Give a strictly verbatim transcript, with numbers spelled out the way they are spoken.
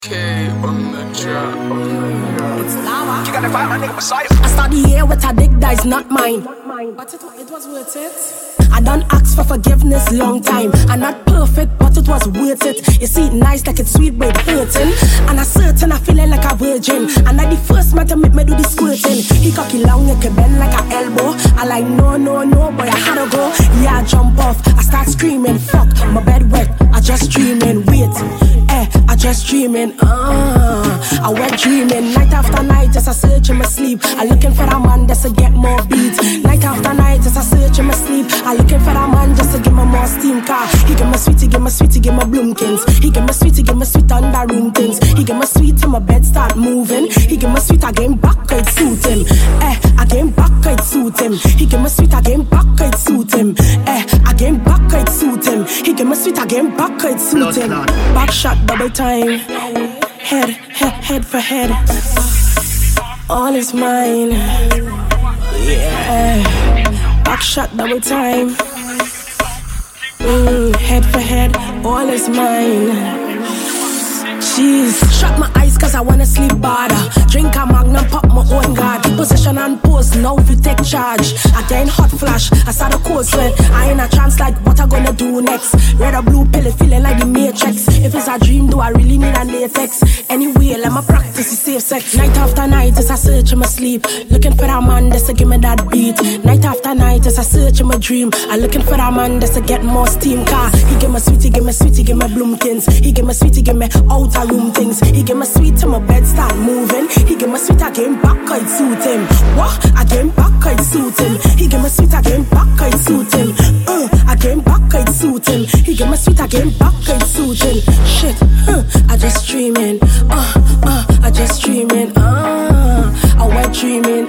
K on the track. It's lava. You gotta find my nigga Messiah. I start the year with a dick that is not mine. But it, it was worth it. I done ask for forgiveness long time. I'm not perfect, but it was worth it. You see it nice like it's sweet, but it hurting. And I certain I feeling like a virgin. And I the first man to make me do the squirting. He cocky long, he can bend like a elbow. I like no, no, no, boy I had to go. Yeah, I jump off, I start screaming. Fuck, my bed wet, I just dreaming. Wait, eh, I just dreaming. Uh, I went dreaming. Night after night, just I search in my sleep. I looking for a man just to get more beats. Night after night, just I search in my sleep. I looking for a man just to give me more steam car. He give me sweet, he give me sweet, he give me bloomkins. He give me sweet, he give me sweet under room things. He give me sweet till my bed start moving. He give me sweet, I game back, it suit him. Eh, I game back, it suit him. He give me sweet, I game back, it suit him. Eh, I game back, it suit him. He give me sweet, I game back, it suit him. Back shot double time. Head, head, head for head. All is mine. Yeah. Back shot double time. Mm, head for head, all is mine. Jeez, shut my eyes cause I wanna sleep harder. Drink a magnum, pop my own guard. Position and pose, now if you take charge. Again hot flash, I saw the cold sweat. I in a trance like what I gonna do next. Red or blue pill, feeling like the Matrix. If it's a dream, do I really need a latex? Anyway, let me practice the safe sex. Night after night, as I search in my sleep. Looking for a man that's to give me that beat. Night after night, as I search in my dream. I'm looking for a man that's to get more steam car. He give me sweet, he give me sweet, he give me bloomkins. He give me sweet, he give me outer room things. He give me sweet till my bed start moving. He give me sweet, I game back, I suit him. What? I game back, I suit him. He give me sweet, I game back, I suit him. Uh, I game back, I suit him. He give me sweet, I game back, I suit him. Shit, huh, I just dreaming. Uh, uh, I just dreaming. Uh, I went dreaming.